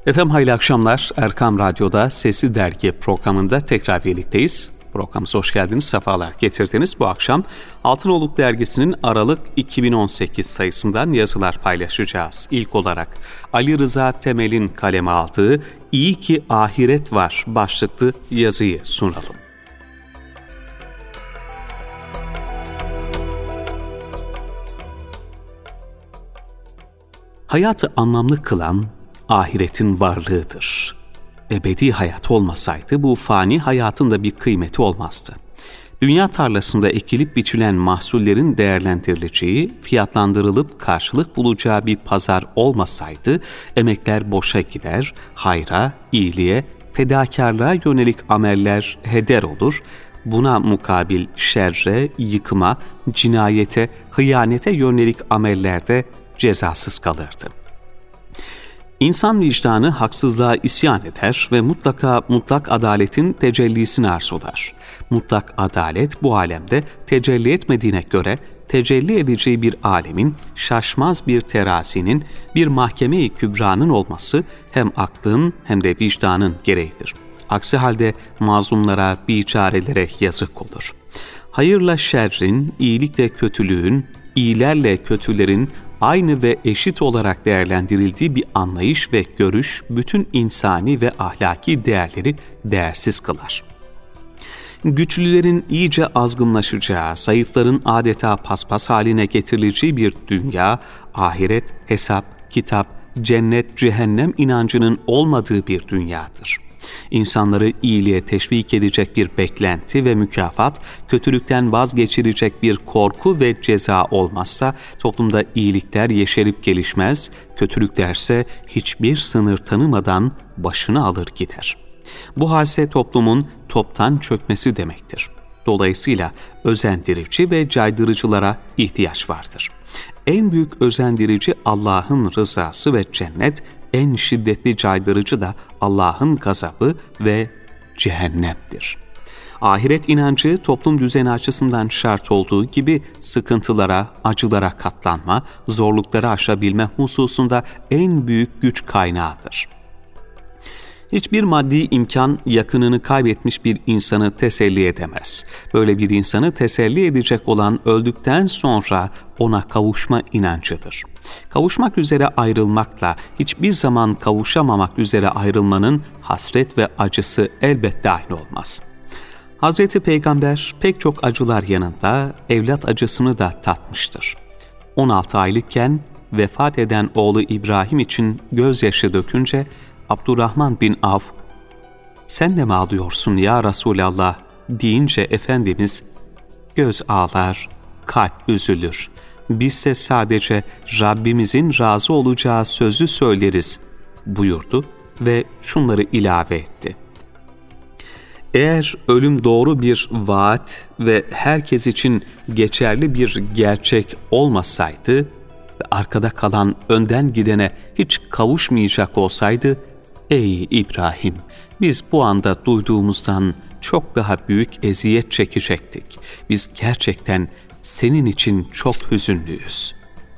Efendim hayırlı akşamlar. Erkam Radyo'da Sesli Dergi programında tekrar birlikteyiz. Programımıza hoş geldiniz, sefalar getirdiniz. Bu akşam Altınoluk Dergisi'nin Aralık 2018 sayısından yazılar paylaşacağız. İlk olarak Ali Rıza Temel'in kaleme aldığı "İyi ki Ahiret Var" başlıklı yazıyı sunalım. Hayatı anlamlı kılan ahiretin varlığıdır. Ebedi hayat olmasaydı bu fani hayatın da bir kıymeti olmazdı. Dünya tarlasında ekilip biçilen mahsullerin değerlendirileceği, fiyatlandırılıp karşılık bulacağı bir pazar olmasaydı emekler boşa gider, hayra, iyiliğe, fedakarlığa yönelik ameller heder olur, buna mukabil şerre, yıkıma, cinayete, hıyanete yönelik ameller de cezasız kalırdı. İnsan vicdanı haksızlığa isyan eder ve mutlak adaletin tecellisini arzular. Mutlak adalet bu alemde tecelli etmediğine göre tecelli edeceği bir alemin, şaşmaz bir terazinin, bir mahkeme-i kübranın olması hem aklın hem de vicdanın gereğidir. Aksi halde mazlumlara, biçarelere yazık olur. Hayırla şerrin, iyilikle kötülüğün, iyilerle kötülerin aynı ve eşit olarak değerlendirildiği bir anlayış ve görüş bütün insani ve ahlaki değerleri değersiz kılar. Güçlülerin iyice azgınlaşacağı, zayıfların adeta paspas haline getirileceği bir dünya, ahiret, hesap, kitap, cennet, cehennem inancının olmadığı bir dünyadır. İnsanları iyiliğe teşvik edecek bir beklenti ve mükafat, kötülükten vazgeçirecek bir korku ve ceza olmazsa toplumda iyilikler yeşerip gelişmez, kötülüklerse hiçbir sınır tanımadan başını alır gider. Bu halse toplumun toptan çökmesi demektir. Dolayısıyla özendirici ve caydırıcılara ihtiyaç vardır. En büyük özendirici Allah'ın rızası ve cennet, en şiddetli caydırıcı da Allah'ın gazabı ve cehennemdir. Ahiret inancı toplum düzeni açısından şart olduğu gibi sıkıntılara, acılara katlanma, zorlukları aşabilme hususunda en büyük güç kaynağıdır. Hiçbir maddi imkan yakınını kaybetmiş bir insanı teselli edemez. Böyle bir insanı teselli edecek olan öldükten sonra ona kavuşma inancıdır. Kavuşmak üzere ayrılmakla hiçbir zaman kavuşamamak üzere ayrılmanın hasret ve acısı elbette aynı olmaz. Hazreti Peygamber pek çok acılar yanında evlat acısını da tatmıştır. 16 aylıkken vefat eden oğlu İbrahim için gözyaşı dökünce Abdurrahman bin Avf, "Sen de mi ağlıyorsun ya Resulallah?" deyince Efendimiz, "Göz ağlar, kalp üzülür. Bizse sadece Rabbimizin razı olacağı sözü söyleriz" buyurdu ve şunları ilave etti. Eğer ölüm doğru bir vaat ve herkes için geçerli bir gerçek olmasaydı ve arkada kalan önden gidene hiç kavuşmayacak olsaydı, ey İbrahim, biz bu anda duyduğumuzdan çok daha büyük eziyet çekecektik. Biz gerçekten senin için çok hüzünlüyüz.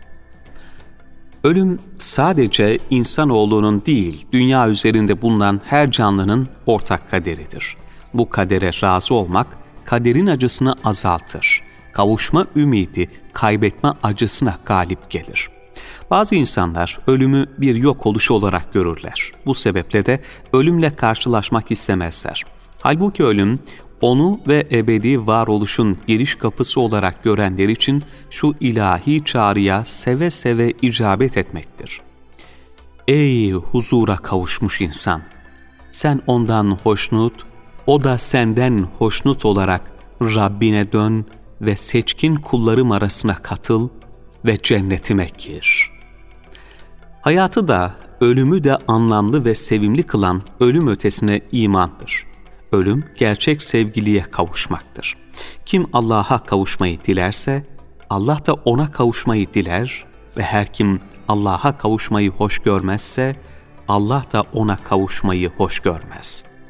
Ölüm sadece insanoğlunun değil, dünya üzerinde bulunan her canlının ortak kaderidir. Bu kadere razı olmak, kaderin acısını azaltır. Kavuşma ümidi, kaybetme acısına galip gelir. Bazı insanlar ölümü bir yok oluş olarak görürler. Bu sebeple de ölümle karşılaşmak istemezler. Halbuki ölüm, onu ve ebedi varoluşun giriş kapısı olarak görenler için şu ilahi çağrıya seve seve icabet etmektir. Ey huzura kavuşmuş insan! Sen ondan hoşnut, o da senden hoşnut olarak Rabbine dön ve seçkin kullarım arasına katıl ve cennetime gir. Hayatı da, ölümü de anlamlı ve sevimli kılan ölüm ötesine imandır. Ölüm, gerçek sevgiliye kavuşmaktır. Kim Allah'a kavuşmayı dilerse, Allah da ona kavuşmayı diler ve her kim Allah'a kavuşmayı hoş görmezse, Allah da ona kavuşmayı hoş görmez.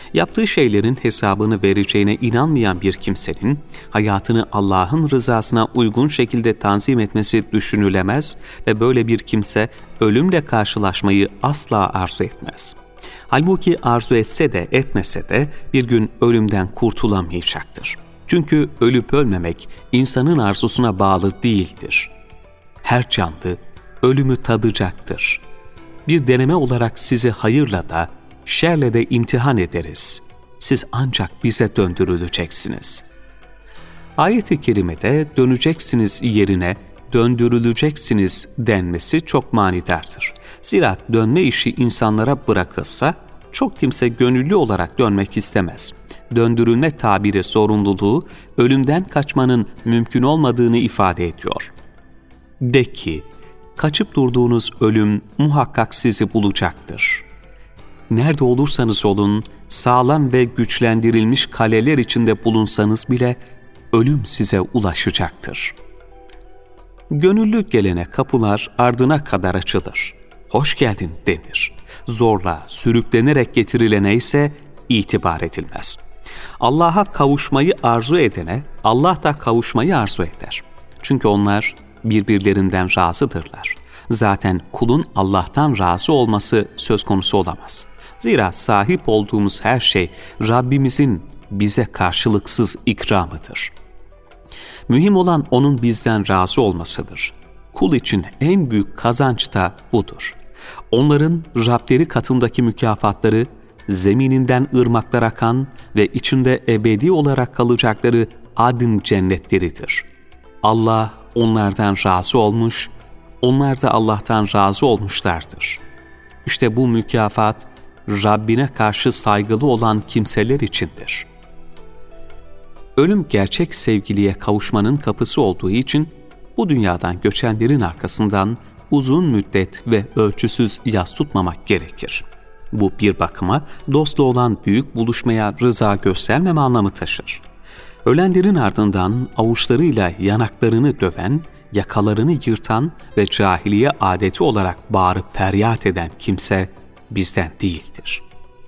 Yaptığı şeylerin hesabını vereceğine inanmayan bir kimsenin hayatını Allah'ın rızasına uygun şekilde tanzim etmesi düşünülemez ve böyle bir kimse ölümle karşılaşmayı asla arzu etmez. Halbuki arzu etse de etmese de bir gün ölümden kurtulamayacaktır. Çünkü ölüp ölmemek insanın arzusuna bağlı değildir. Her canlı ölümü tadacaktır. Bir deneme olarak sizi hayırla da şerle de imtihan ederiz. Siz ancak bize döndürüleceksiniz. Ayet-i kerimede döneceksiniz yerine döndürüleceksiniz denmesi çok manidardır. Zira dönme işi insanlara bırakılsa çok kimse gönüllü olarak dönmek istemez. Döndürülme tabiri zorunluluğu ölümden kaçmanın mümkün olmadığını ifade ediyor. De ki, kaçıp durduğunuz ölüm muhakkak sizi bulacaktır. Nerede olursanız olun, sağlam ve güçlendirilmiş kaleler içinde bulunsanız bile ölüm size ulaşacaktır. Gönüllü gelene kapılar ardına kadar açılır. Hoş geldin denir. Zorla, sürüklenerek getirilene ise itibar edilmez. Allah'a kavuşmayı arzu edene Allah da kavuşmayı arzu eder. Çünkü onlar birbirlerinden razıdırlar. Zaten kulun Allah'tan razı olması söz konusu olamaz. Zira sahip olduğumuz her şey Rabbimizin bize karşılıksız ikramıdır. Mühim olan onun bizden razı olmasıdır. Kul için en büyük kazanç da budur. Onların Rableri katındaki mükafatları, zemininden ırmaklar akan ve içinde ebedi olarak kalacakları adın cennetleridir. Allah onlardan razı olmuş, onlar da Allah'tan razı olmuşlardır. İşte bu mükafat, Rabbine karşı saygılı olan kimseler içindir. Ölüm gerçek sevgiliye kavuşmanın kapısı olduğu için bu dünyadan göçenlerin arkasından uzun müddet ve ölçüsüz yas tutmamak gerekir. Bu bir bakıma dostla olan büyük buluşmaya rıza göstermeme anlamı taşır. Ölenlerin ardından avuçlarıyla yanaklarını döven, yakalarını yırtan ve cahiliye adeti olarak bağırıp feryat eden kimse bizden değildir.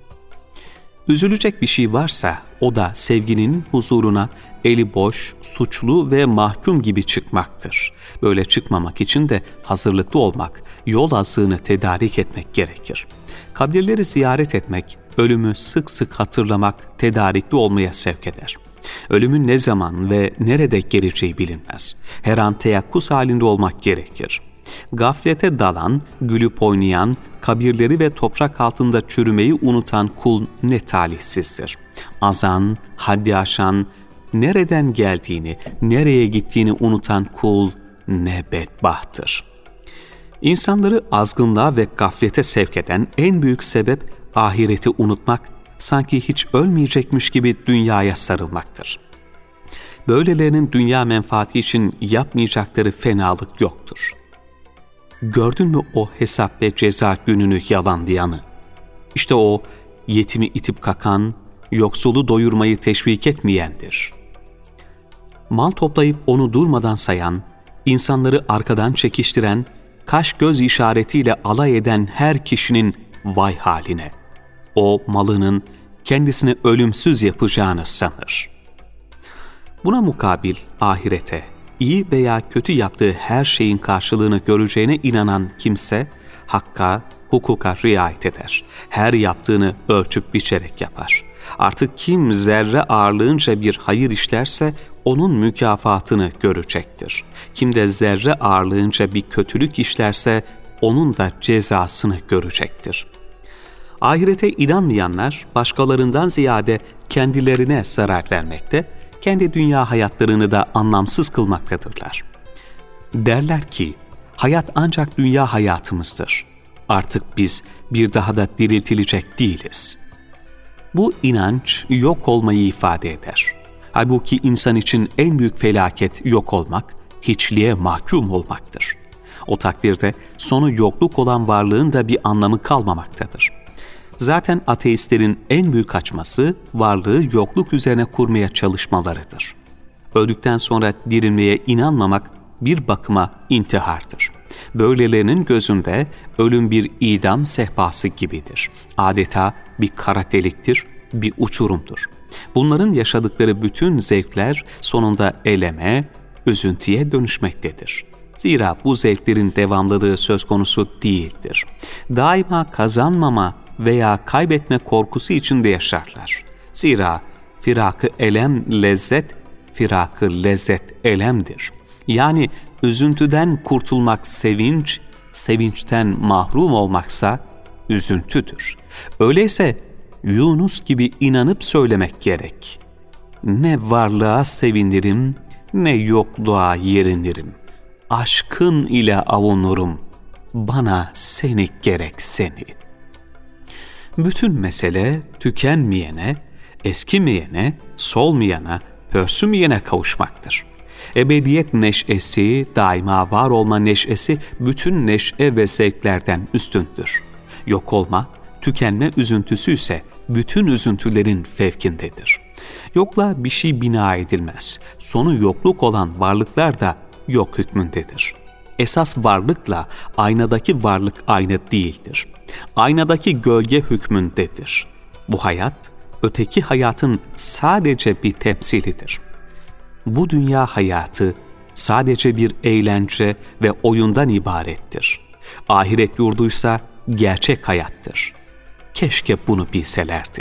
Üzülecek bir şey varsa o da sevginin huzuruna eli boş, suçlu ve mahkum gibi çıkmaktır. Böyle çıkmamak için de hazırlıklı olmak, yol azığını tedarik etmek gerekir. Kabirleri ziyaret etmek, ölümü sık sık hatırlamak, tedarikli olmaya sevk eder. Ölümün ne zaman ve nerede geleceği bilinmez. Her an teyakkuz halinde olmak gerekir. Gaflete dalan, gülüp oynayan, kabirleri ve toprak altında çürümeyi unutan kul ne talihsizdir. Azan, haddi aşan, nereden geldiğini, nereye gittiğini unutan kul ne bedbahttır. İnsanları azgınlığa ve gaflete sevk eden en büyük sebep ahireti unutmak, sanki hiç ölmeyecekmiş gibi dünyaya sarılmaktır. Böylelerinin dünya menfaati için yapmayacakları fenalık yoktur. Gördün mü o hesap ve ceza gününü yalanlayanı? İşte o yetimi itip kakan, yoksulu doyurmayı teşvik etmeyendir. Mal toplayıp onu durmadan sayan, insanları arkadan çekiştiren, kaş göz işaretiyle alay eden her kişinin vay haline. O malının kendisini ölümsüz yapacağını sanır. Buna mukabil ahirete, iyi veya kötü yaptığı her şeyin karşılığını göreceğine inanan kimse, hakka, hukuka riayet eder. Her yaptığını ölçüp biçerek yapar. Artık kim zerre ağırlığınca bir hayır işlerse, onun mükafatını görecektir. Kim de zerre ağırlığınca bir kötülük işlerse, onun da cezasını görecektir. Ahirete inanmayanlar, başkalarından ziyade kendilerine zarar vermekte, kendi dünya hayatlarını da anlamsız kılmaktadırlar. Derler ki, hayat ancak dünya hayatımızdır. Artık biz bir daha da diriltilecek değiliz. Bu inanç yok olmayı ifade eder. Halbuki insan için en büyük felaket yok olmak, hiçliğe mahkum olmaktır. O takdirde sonu yokluk olan varlığın da bir anlamı kalmamaktadır. Zaten ateistlerin en büyük kaçması varlığı yokluk üzerine kurmaya çalışmalarıdır. Öldükten sonra dirilmeye inanmamak bir bakıma intihardır. Böylelerinin gözünde ölüm bir idam sehpası gibidir. Adeta bir kara deliktir, bir uçurumdur. Bunların yaşadıkları bütün zevkler sonunda eleme, üzüntüye dönüşmektedir. Zira bu zevklerin devamlılığı söz konusu değildir. Daima kazanmama veya kaybetme korkusu içinde yaşarlar. Zira firakı elem lezzet, firakı lezzet elemdir. Yani üzüntüden kurtulmak sevinç, sevinçten mahrum olmaksa üzüntüdür. Öyleyse Yunus gibi inanıp söylemek gerek. Ne varlığa sevinirim, ne yokluğa yerinirim. Aşkın ile avunurum, bana seni gerek seni. Bütün mesele tükenmeyene, eskimeyene, solmayana, pörsümeyene kavuşmaktır. Ebediyet neşesi, daima var olma neşesi bütün neşe ve zevklerden üstündür. Yok olma, tükenme üzüntüsü ise bütün üzüntülerin fevkindedir. Yokluğa bir şey bina edilmez. Sonu yokluk olan varlıklar da yok hükmündedir. Esas varlıkla aynadaki varlık aynı değildir. Aynadaki gölge hükmündedir. Bu hayat, öteki hayatın sadece bir temsilidir. Bu dünya hayatı sadece bir eğlence ve oyundan ibarettir. Ahiret yurduysa gerçek hayattır. Keşke bunu bilselerdi.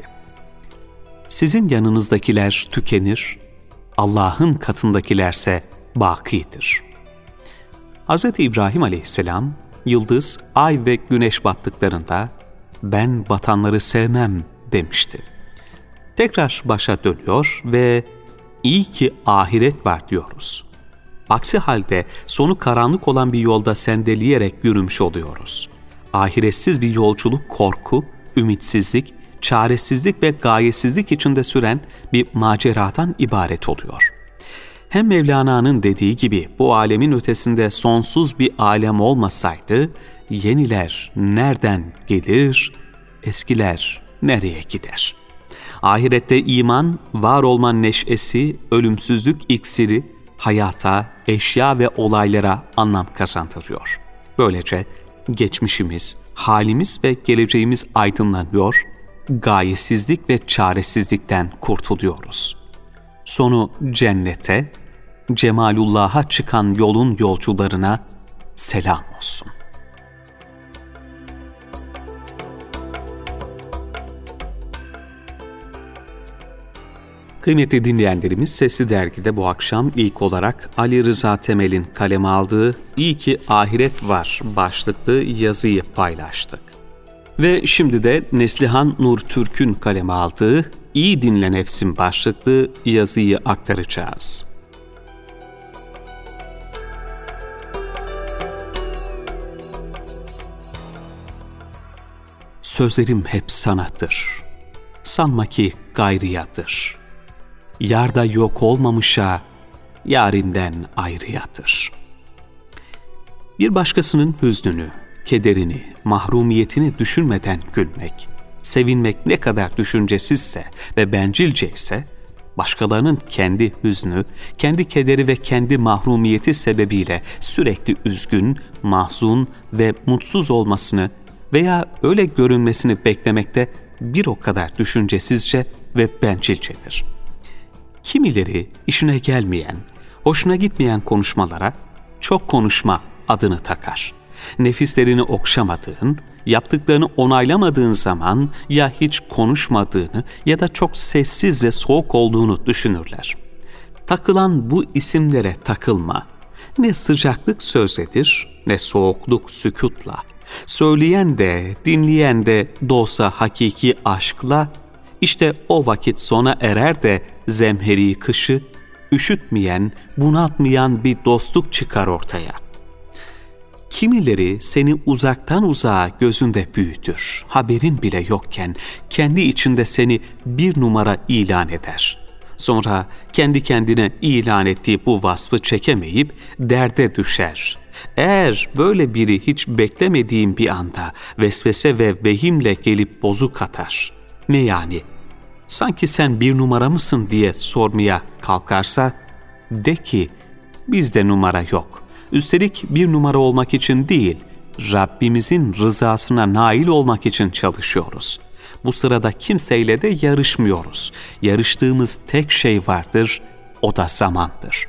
Sizin yanınızdakiler tükenir, Allah'ın katındakilerse bakidir. Hz. İbrahim aleyhisselam, yıldız, ay ve güneş battıklarında ben batanları sevmem demişti. Tekrar başa dönüyor ve iyi ki ahiret var diyoruz. Aksi halde sonu karanlık olan bir yolda sendeleyerek yürümüş oluyoruz. Ahiretsiz bir yolculuk korku, ümitsizlik, çaresizlik ve gayesizlik içinde süren bir maceradan ibaret oluyor. Hem Mevlana'nın dediği gibi bu alemin ötesinde sonsuz bir alem olmasaydı, yeniler nereden gelir, eskiler nereye gider? Ahirette iman, var olma neşesi, ölümsüzlük iksiri, hayata, eşya ve olaylara anlam kazandırıyor. Böylece geçmişimiz, halimiz ve geleceğimiz aydınlanıyor, gayesizlik ve çaresizlikten kurtuluyoruz. Sonu cennete, Cemalullah'a çıkan yolun yolcularına selam olsun. Kıymetli dinleyenlerimiz, Sesli Dergi'de bu akşam ilk olarak Ali Rıza Temel'in kaleme aldığı "İyi ki Ahiret Var" başlıklı yazıyı paylaştık. Ve şimdi de Neslihan Nur Türk'ün kaleme aldığı "İyi Dinle Nefsim" başlıklı yazıyı aktaracağız. Sözlerim hep sanadır, sanma ki gayriyadır. Yarda yok olmamışa, yarinden ayrıyadır. Bir başkasının hüznünü, kederini, mahrumiyetini düşünmeden gülmek, sevinmek ne kadar düşüncesizse ve bencilceyse, başkalarının kendi hüznü, kendi kederi ve kendi mahrumiyeti sebebiyle sürekli üzgün, mahzun ve mutsuz olmasını veya öyle görünmesini beklemekte bir o kadar düşüncesizce ve bencilcedir. Kimileri işine gelmeyen, hoşuna gitmeyen konuşmalara çok konuşma adını takar. Nefislerini okşamadığın, yaptıklarını onaylamadığın zaman ya hiç konuşmadığını ya da çok sessiz ve soğuk olduğunu düşünürler. Takılan bu isimlere takılma. Ne sıcaklık sözledir, ne soğukluk sükutla. Söyleyen de, dinleyen de doğsa hakiki aşkla, İşte o vakit sona erer de zemheri kışı, üşütmeyen, bunaltmayan bir dostluk çıkar ortaya. Kimileri seni uzaktan uzağa gözünde büyütür, haberin bile yokken kendi içinde seni bir numara ilan eder. Sonra kendi kendine ilan ettiği bu vasfı çekemeyip derde düşer. Eğer böyle biri hiç beklemediğin bir anda vesvese ve vehimle gelip bozuk atar. Ne yani? Sanki sen bir numara mısın diye sormaya kalkarsa, de ki bizde numara yok. Üstelik bir numara olmak için değil, Rabbimizin rızasına nail olmak için çalışıyoruz. Bu sırada kimseyle de yarışmıyoruz. Yarıştığımız tek şey vardır, o da zamandır.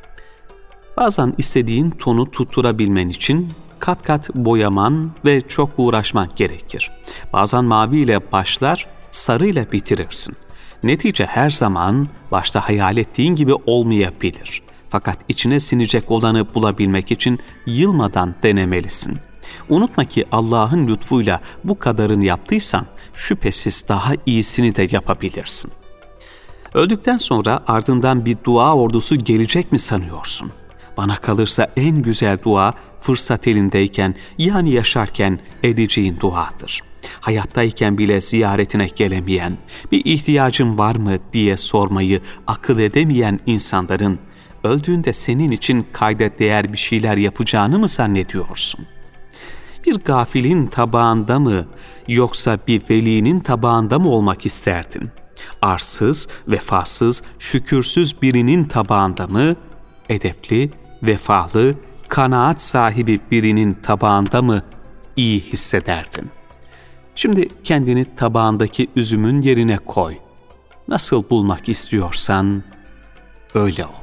Bazen istediğin tonu tutturabilmen için kat kat boyaman ve çok uğraşman gerekir. Bazen maviyle başlar, sarıyla bitirirsin. Netice her zaman başta hayal ettiğin gibi olmayabilir. Fakat içine sinecek olanı bulabilmek için yılmadan denemelisin. Unutma ki Allah'ın lütfuyla bu kadarını yaptıysan şüphesiz daha iyisini de yapabilirsin. Öldükten sonra ardından bir dua ordusu gelecek mi sanıyorsun? Bana kalırsa en güzel dua fırsat elindeyken, yani yaşarken edeceğin duadır. Hayattayken bile ziyaretine gelemeyen, bir ihtiyacın var mı diye sormayı akıl edemeyen insanların öldüğünde senin için kayda değer bir şeyler yapacağını mı zannediyorsun? Bir gafilin tabağında mı yoksa bir velinin tabağında mı olmak isterdin? Arsız, vefasız, şükürsüz birinin tabağında mı, edepli, vefalı, kanaat sahibi birinin tabağında mı iyi hissederdin? Şimdi kendini tabağındaki üzümün yerine koy. Nasıl bulmak istiyorsan öyle ol.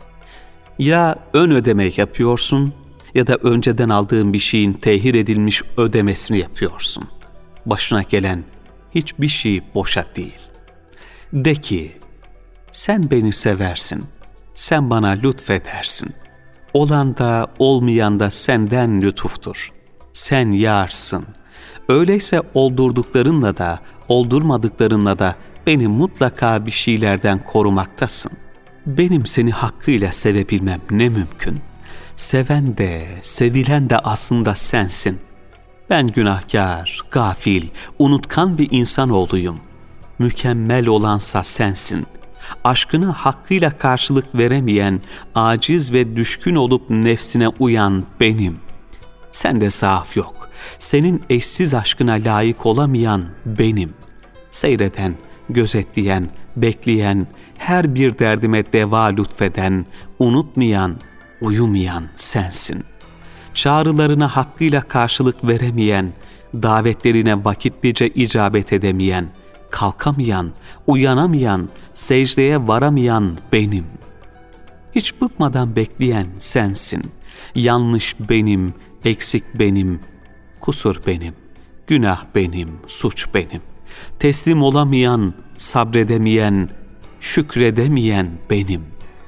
Ya ön ödeme yapıyorsun ya da önceden aldığın bir şeyin tehir edilmiş ödemesini yapıyorsun. Başına gelen hiçbir şey boşa değil. De ki, sen beni seversin, sen bana lütfedersin. Olan da olmayan da senden lütuftur. Sen yârsın. Öyleyse oldurduklarınla da oldurmadıklarınla da beni mutlaka bir şeylerden korumaktasın. Benim seni hakkıyla sevebilmem ne mümkün. Seven de sevilen de aslında sensin. Ben günahkar, gafil, unutkan bir insanoğluyum. Mükemmel olansa sensin. Aşkına hakkıyla karşılık veremeyen, aciz ve düşkün olup nefsine uyan benim. Sende zaaf yok. Senin eşsiz aşkına layık olamayan benim. Seyreden, gözetleyen, bekleyen, her bir derdime deva lütfeden, unutmayan, uyumayan sensin. Çağrılarına hakkıyla karşılık veremeyen, davetlerine vakitlice icabet edemeyen, kalkamayan, uyanamayan, secdeye varamayan benim. Hiç bıkmadan bekleyen sensin. Yanlış benim, eksik benim, kusur benim, günah benim, suç benim. Teslim olamayan, sabredemeyen, şükredemeyen benim.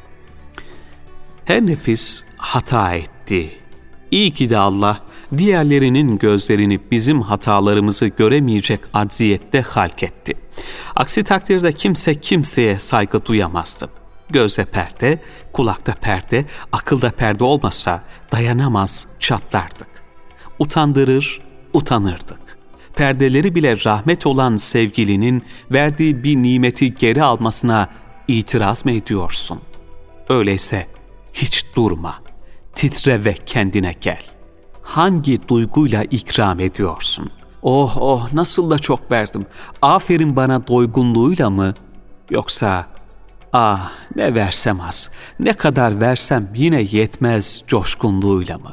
Her nefis hata etti. İyi ki de Allah diğerlerinin gözlerini bizim hatalarımızı göremeyecek acziyette halk etti. Aksi takdirde kimse kimseye saygı duyamazdı. Gözde perde, kulakta perde, akılda perde olmasa dayanamaz, çatlardık. Utandırır, utanırdık. Perdeleri bile rahmet olan sevgilinin verdiği bir nimeti geri almasına itiraz mı ediyorsun? Öyleyse hiç durma, titre ve kendine gel. Hangi duyguyla ikram ediyorsun? Oh oh nasıl da çok verdim, aferin bana doygunluğuyla mı? Yoksa ah ne versem az, ne kadar versem yine yetmez coşkunluğuyla mı?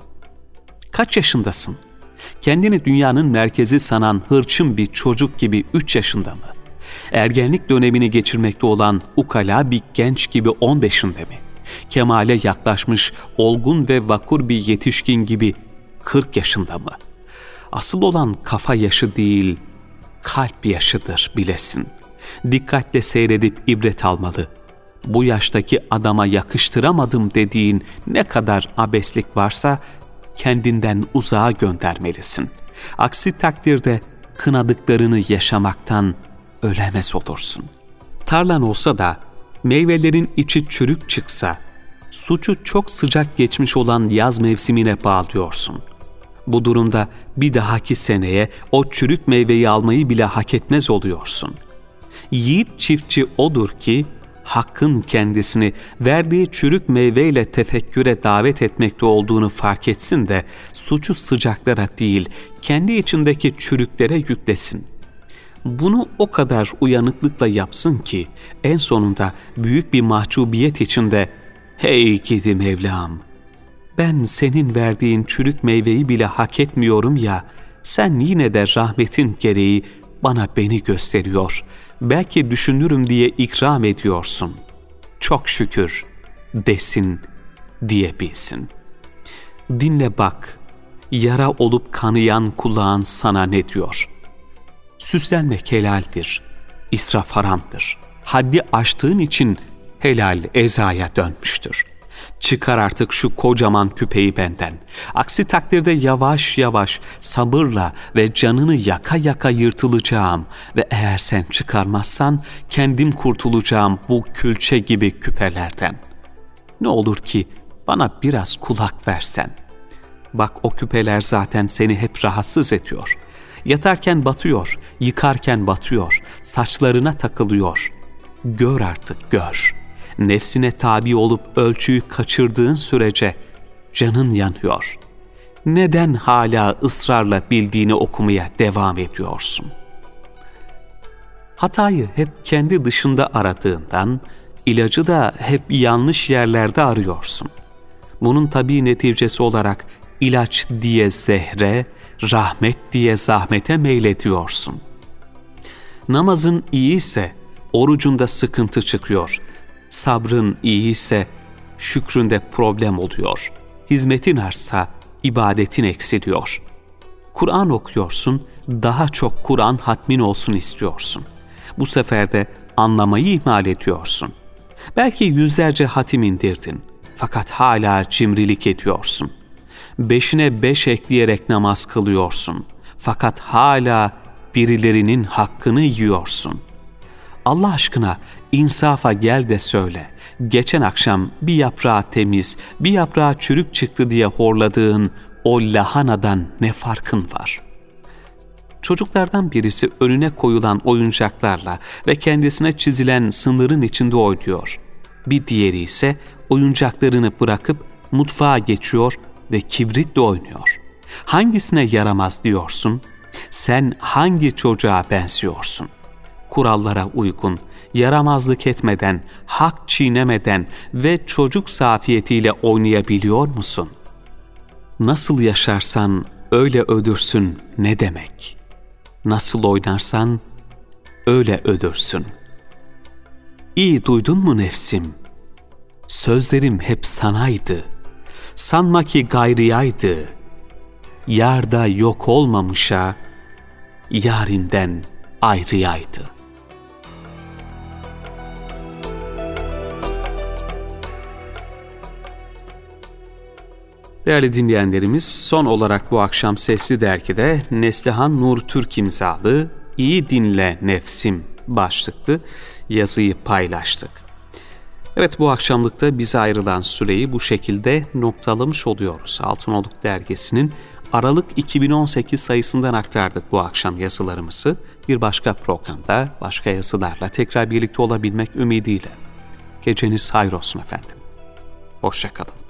Kaç yaşındasın? Kendini dünyanın merkezi sanan hırçın bir çocuk gibi 3 yaşında mı? Ergenlik dönemini geçirmekte olan ukala bir genç gibi 15'inde mi? Kemale yaklaşmış olgun ve vakur bir yetişkin gibi 40 yaşında mı? Asıl olan kafa yaşı değil, kalp yaşıdır bilesin. Dikkatle seyredip ibret almalı. Bu yaştaki adama yakıştıramadım dediğin ne kadar abeslik varsa kendinden uzağa göndermelisin. Aksi takdirde kınadıklarını yaşamaktan ölemez olursun. Tarlan olsa da meyvelerin içi çürük çıksa, suçu çok sıcak geçmiş olan yaz mevsimine bağlıyorsun. Bu durumda bir dahaki seneye o çürük meyveyi almayı bile hak etmez oluyorsun. Yiğit çiftçi odur ki, Hakk'ın kendisini verdiği çürük meyveyle tefekküre davet etmekte olduğunu fark etsin de suçu sıcaklara değil, kendi içindeki çürüklere yüklesin. Bunu o kadar uyanıklıkla yapsın ki en sonunda büyük bir mahcubiyet içinde "Hey gidi Mevlam, ben senin verdiğin çürük meyveyi bile hak etmiyorum ya, sen yine de rahmetin gereği bana beni gösteriyor, belki düşünürüm diye ikram ediyorsun. Çok şükür desin, diyebilsin. Dinle bak, yara olup kanayan kulağın sana ne diyor? Süslenmek helaldir, israf haramdır. Haddi aştığın için helal ezaya dönmüştür. Çıkar artık şu kocaman küpeyi benden. Aksi takdirde yavaş yavaş, sabırla ve canını yaka yaka yırtılacağım ve eğer sen çıkarmazsan kendim kurtulacağım bu külçe gibi küpelerden. Ne olur ki bana biraz kulak versen. Bak o küpeler zaten seni hep rahatsız ediyor. Yatarken batıyor, yıkarken batıyor, saçlarına takılıyor. Gör artık gör. Nefsine tabi olup ölçüyü kaçırdığın sürece canın yanıyor. Neden hala ısrarla bildiğini okumaya devam ediyorsun? Hatayı hep kendi dışında aradığından, ilacı da hep yanlış yerlerde arıyorsun. Bunun tabii neticesi olarak ilaç diye zehre, rahmet diye zahmete meylediyorsun. Namazın iyiyse orucunda sıkıntı çıkıyor. Sabrın iyiyse şükründe problem oluyor. Hizmetin artsa ibadetin eksiliyor. Kur'an okuyorsun, daha çok Kur'an hatmin olsun istiyorsun. Bu sefer de anlamayı ihmal ediyorsun. Belki yüzlerce hatim indirdin, fakat hala cimrilik ediyorsun. 5'ine 5 ekleyerek namaz kılıyorsun, fakat hala birilerinin hakkını yiyorsun. Allah aşkına insafa gel de söyle, geçen akşam bir yaprağı temiz, bir yaprağı çürük çıktı diye horladığın o lahanadan ne farkın var? Çocuklardan birisi önüne koyulan oyuncaklarla ve kendisine çizilen sınırın içinde oynuyor. Bir diğeri ise oyuncaklarını bırakıp mutfağa geçiyor ve kibritle oynuyor. Hangisine yaramaz diyorsun? Sen hangi çocuğa benziyorsun? Kurallara uygun, yaramazlık etmeden, hak çiğnemeden ve çocuk safiyetiyle oynayabiliyor musun? Nasıl yaşarsan öyle ödürsün ne demek? Nasıl oynarsan öyle ödürsün. İyi duydun mu nefsim? Sözlerim hep sanaydı. Sanma ki gayriyaydı. Yarda yok olmamışa, yarinden ayrıyaydı. Değerli dinleyenlerimiz, son olarak bu akşam Sesli Dergi'de Neslihan Nur Türk imzalı "İyi Dinle Nefsim" başlıklı yazıyı paylaştık. Evet, bu akşamlıkta bize ayrılan süreyi bu şekilde noktalamış oluyoruz. Altınoluk Dergisi'nin Aralık 2018 sayısından aktardık bu akşam yazılarımızı. Bir başka programda başka yazılarla tekrar birlikte olabilmek ümidiyle. Geceniz hayır olsun efendim. Hoşça kalın.